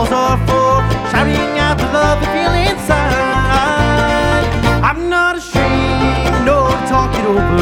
walls are full, shouting out the love you feel inside. I'm not ashamed, no, to talk it over.